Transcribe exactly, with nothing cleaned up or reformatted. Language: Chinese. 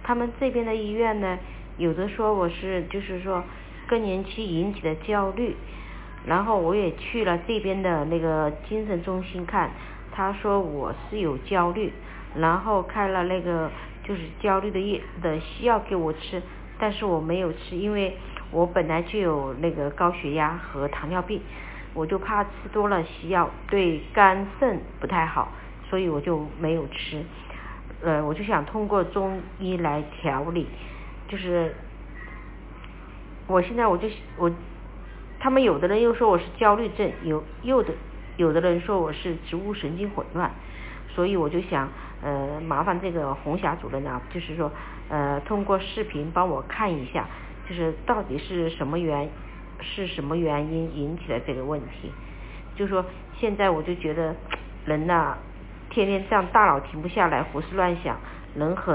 他们这边的医院呢，有的说我是就是说更年期引起的焦虑，然后我也去了这边的那个精神中心看，他说我是有焦虑，然后开了那个就是焦虑的药的西药给我吃，但是我没有吃，因为我本来就有那个高血压和糖尿病，我就怕吃多了西药对肝肾不太好，所以我就没有吃。呃，我就想通过中医来调理，就是我现在我就我，他们有的人又说我是焦虑症，有有的有的人说我是植物神经混乱，所以我就想呃麻烦这个红霞主任啊，就是说呃通过视频帮我看一下，就是到底是什么原是什么原因引起的这个问题。就说现在我就觉得人呐、啊天天这样大脑停不下来，胡思乱想，人和